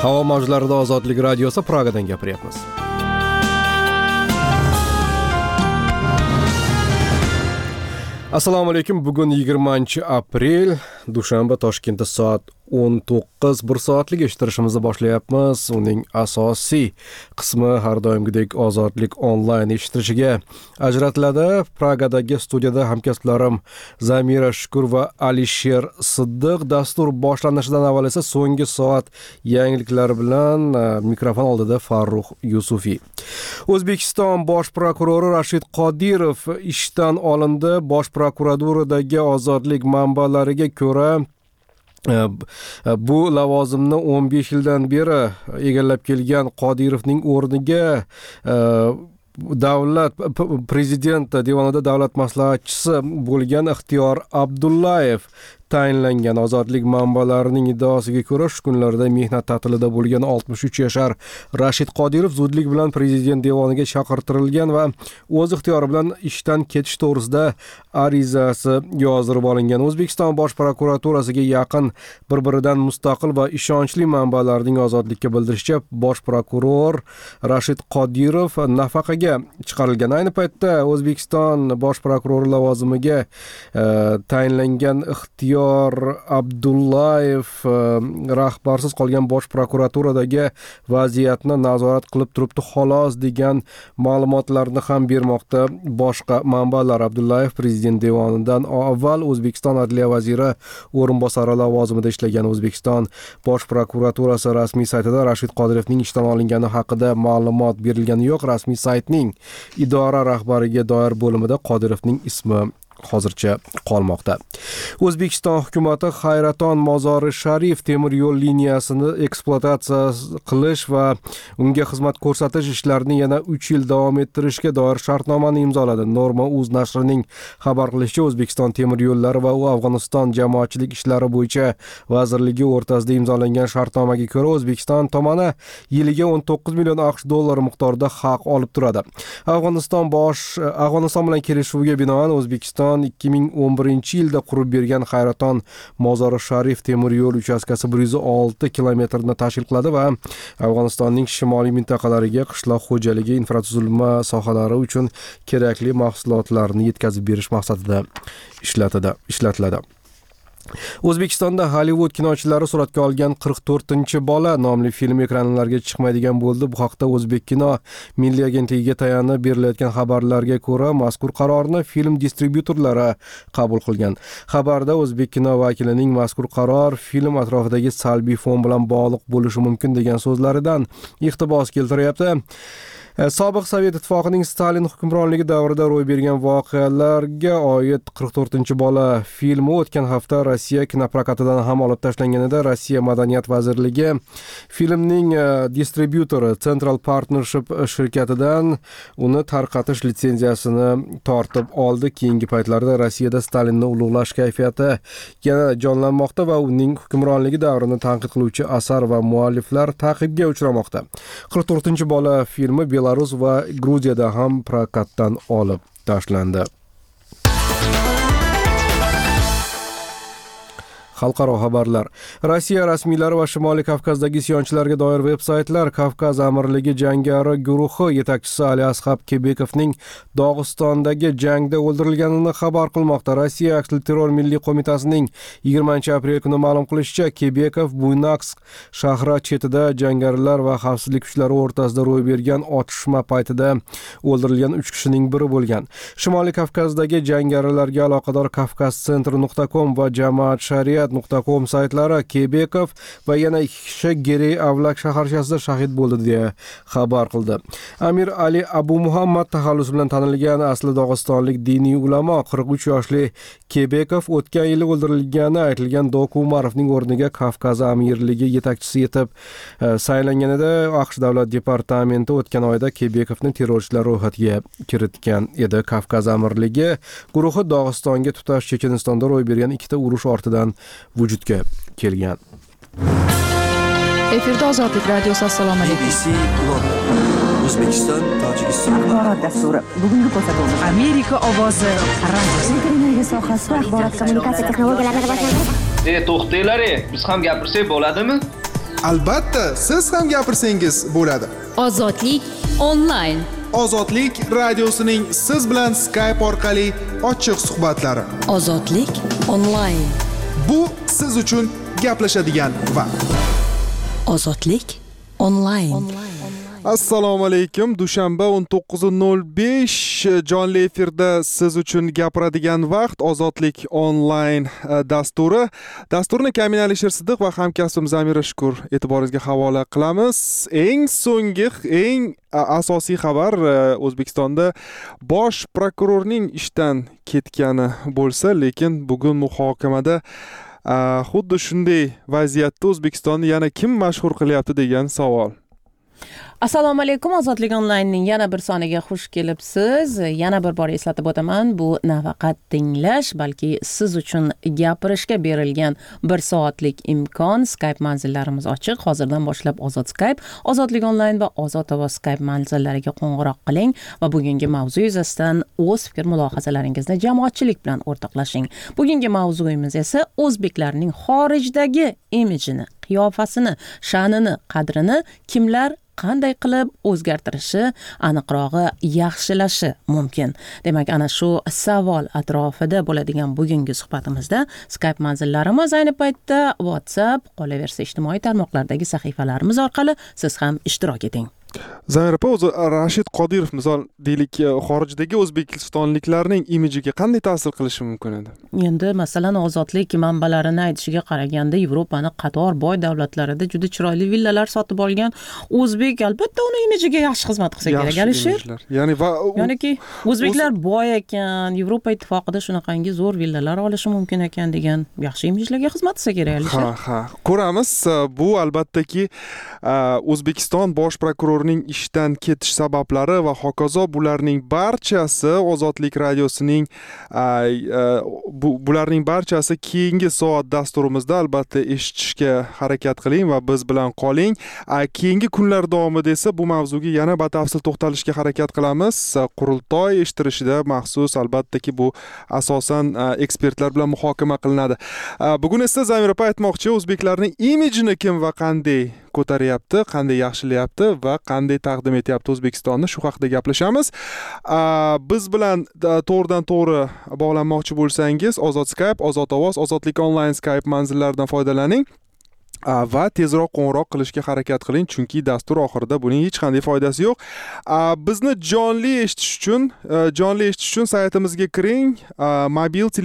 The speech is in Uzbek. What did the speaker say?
Havo mavjlarida Ozodlik radiosi Pragadan gapiryapmiz. Assalomu alaykum. Bugun 20-aprel, dushanba, Toshkentda soat 19 1 soatlik eshittirishimizni boshlayapmiz. Uning asosiy qismi har doimgidek Ozodlik onlayn eshittirishiga ajratiladi. Pragadagi studiyada hamkasblarim Zamira Shukur va Alisher Siddiq. Dastur boshlanishidan avval esa so'nggi soat yangiliklari bilan mikrofon oldida Farruh Yusufiy. O'zbekiston bosh prokurori Rashid Qodirov ishdan olindi. Bosh prokuraturadagi ozodlik manbalariga ko'ra bu lavozimni 15 yildan beri egallab kelgan Qodirovning o'rniga davlat prezident devonida davlat maslahatchisi bo'lgan Ixtiyor Abdullayev tayinlangan. Ozodlik manbalarining iddaosiga ko'ra shu kunlarda mehnat ta'tilida bo'lgan 63 yashar Rashid Qodirov zudlik bilan prezident devoniga chaqirtirilgan va o'z ixtiyori bilan ishdan ketish to'g'risida arizasi yozdirib olingan. O'zbekiston bosh prokuraturasiga yaqin bir-biridan mustaqil va ishonchli manbalarning ozodlikka bildirishicha, bosh prokuror Rashid Qodirov nafaqaga chiqarilgan. Ayni paytda O'zbekiston bosh prokurori lavozimiga tayinlangan Ixtiyor Abdullayev rahbarsiz qolgan bosh prokuraturadagi vaziyatni nazorat qilib turibdi xolos degan ma'lumotlarni ham bermoqda boshqa manbalar. Abdullayev prezident devonidan avval O'zbekiston adliya vaziri o'rinbosari lavozimida ishlagan. O'zbekiston bosh prokuraturasi rasmiy saytida Rashid Qodirovning ishdan olingani haqida ma'lumot berilgani yo'q. Rasmiy saytning idora rahbariga doir bo'limida Qodirovning ismi hozircha qolmoqda. O'zbekiston hukumati Hayraton Mozori Sharif temir yo'l liniyasini ekspluatatsiya qilish va unga xizmat ko'rsatish ishlarini yana 3 yil davom ettirishga doir shartnomani imzoladi. Norma.uz nashrining xabar qilishicha, O'zbekiston temir yo'llari va Afg'oniston jamoatchilik ishlari bo'yicha vazirligi o'rtasida imzolangan shartnomaga ko'ra O'zbekiston tomoni yiliga 19 million AQSh dollari miqdorida haq olib turadi. Afg'oniston bilan kelishuvga binoan O'zbekiston 2011-yilda qurib bergan Hayraton Mozori Sharif temir yo'l uchastkasi 106 kilometrni tashkil qiladi va Afg'onistonning shimoliy mintaqalariga qishloq xo'jaligi infratuzilma sohalari uchun kerakli mahsulotlarni yetkazib berish maqsadida ishlatiladi. O'zbekistonda Hollywood kinochilari suratga olgan 44-bola nomli film ekranlarga chiqmaydigan bo'ldi. Bu haqda O'zbekkino milliy agentligiga tayanib berilayotgan xabarlarga ko'ra, mazkur qarorni film distribyutorlari qabul qilgan. Xabarda O'zbekkino vakilining mazkur qaror film atrofidagi salbiy fon bilan bog'liq bo'lishi mumkin degan so'zlaridan iqtibos keltiryapti. Sobiq Sovet ittifoqining Stalin hukmronligi davrida ro'y bergan voqealarga oid 44-bola filmi o'tgan hafta Rossiya kinoprokatidan ham olib tashlangan edi. Rossiya Madaniyat vazirligi filmning distribyutori Central Partnership shirkatidan uni tarqatish litsenziyasini tortib oldi. Keyingi paytlarda Rossiyada Stalinni ulug'lash kayfiyati yana jonlanmoqda va uning hukmronligi davrini tanqid qiluvchi asar va mualliflar ta'qibga uchramoqda. 44-bola filmi Belarus va Gruziyada ham prokatdan olib tashlandi. Xalqaro xabarlar. Rossiya rasmiylari va Shimoliy Kavkazdagi isyonchilarga doir veb-saytlar Kavkaz amirligi jangari guruhi yetakchisi Ali Ashab Kebekovning Dog'istondagi jangda o'ldirilganini xabar qilmoqda. Rossiya aksilterror milliy qo'mitasining 20-aprel kuni ma'lum qilishicha, Kebekov Buynaksk shahri chetida jangarilar va xavfsizlik kuchlari o'rtasida ro'y bergan otishma paytida o'ldirilgan 3 kishining biri bo'lgan. Shimoliy Kavkazdagi jangarilarga aloqador kavkazcentr.com va jamoat shariat.com saytlari Kebekov va yana 2 kishi Gerey Avlak shaharchasida shahid bo'ldi deya xabar qildi. Amir Ali Abu Muhammad taxallusi bilan tanilgan asli dog'istonlik diniy ulamo 43 yoshli Kebekov o'tgan yili o'ldirilgani aytilgan Doku Umarovning o'rniga Kavkaz amirligi yetakchisi etib saylangan edi. AQSh davlat departamenti o'tgan oyda Kebekovni terrorchilar ro'yxatiga kiritgan edi. Kavkaz amirligi guruhi Dog'istonga tutash Chechenistonda ro'y bergan 2 urush ortidan vujudga kelgan. Efirda Ozodlik radiosi. Assalomu alaykum. O'zbekiston, Tojikiston axborot dasturi. Bugungi ko'rsatuvimiz Amerika ovozi radiosi. Energiya sohasida axborot kommunikatsiya texnologiyalarini rivojlantirish. To'xtanglar, biz ham gapirsak bo'ladimi? Albatta, siz ham gapirsangiz bo'ladi. Ozodlik onlayn. Ozodlik radiosining siz bilan Skype orqali ochiq suhbatlari. Ozodlik onlayn. Bu siz uchun gaplashadigan vaqt. Ozodlik onlayn. Assalomu alaykum. Dushanba 19:05 jonli efirda siz uchun gapiradigan vaqt Ozodlik onlayn dasturi. Dasturni Kamin Alisher Siddiq va hamkasbim Zamira Shukur e'tiboringizga havola qilamiz. Eng so'nggi, eng asosiy xabar O'zbekistonda bosh prokurorning ishdan ketgani bo'lsa, lekin bugun muhokamada xuddi shunday vaziyatda O'zbekistonni yana kim mashhur qilyapti degan savol. Assalomu alaykum. Ozodlik onlaynning yana bir soniga xush kelibsiz. Yana bir bor eslatib o'taman, bu nafaqat tinglash, balki siz uchun gapirishga berilgan 1 soatlik imkon. Skype manzillarimiz ochiq. Hozirdan boshlab Ozod Skype, Ozodlik onlayn va Ozod ovoz Skype manzillariga qo'ng'iroq qiling va bugungi mavzu yuzasidan o'z fikr-mulohazalaringizni jamoatchilik bilan o'rtoqlashing. Bugungi mavzuyimiz esa o'zbeklarning xorijdagi imijini, qiyofasini, sha'nini, qadrini kimlar qanday qilib o'zgartirishi, aniqrog'i yaxshilashi mumkin. Demak, ana shu savol atrofida bo'ladigan bugungi suhbatimizda Skype manzillarimiz ayni paytda WhatsApp, qolaversa ijtimoiy tarmoqlardagi sahifalarimiz orqali siz ham ishtirok eting. Zamir opa, o'zi Rashid Qodirov misol deylik, xorijdagi o'zbekistonliklarning imijiga qanday ta'sir qilishi mumkin edi? Endi masalan, ozodlik manbalarini aytishiga qaraganda Yevropaning qator boy davlatlarida juda chiroyli villalar sotib olgan o'zbek albatta uni imijiga yaxshi xizmat qilsa kerak, Alisher. Ya'niki o'zbeklar boy ekan, Yevropa ittifoqida shunaqangi zo'r villalar olishi mumkin ekan degan yaxshi imijlarga xizmat qilsa kerak, Alisher. Ha, ko'ramiz. Bu albattaki O'zbekiston bosh prokurorining ishdan ketish sabablari va hokazo, bularning barchasi Ozodlik radiosining bularning barchasi keyingi soat dasturimizda albatta eshitishga harakat qiling va biz bilan qoling. Keyingi kunlar davomida esa bu mavzuga yana batafsil to'xtalishga harakat qilamiz. Qurultoy eshittirishida maxsus, albattaki bu asosan ekspertlar bilan muhokama qilinadi. Bugun esa Zamir opa aytmoqchi, o'zbeklarning imijini kim va qanday ko'taryapti, qanday yaxshilayapti va qanday taqdim etyapti O'zbekistonni, shu haqida gaplashamiz. Biz bilan to'g'ridan to'g'ri bog'lanmoqchi bo'lsangiz, Ozod Skype, Ozod ovoz, Ozodlik onlayn Skype manzillaridan foydalaning va tezroq qo'ng'iroq qilishga harakat qiling, chunki dastur oxirida buning hech qanday foydasi yo'q. Bizni jonli eshitish uchun saytimizga kiring, mobil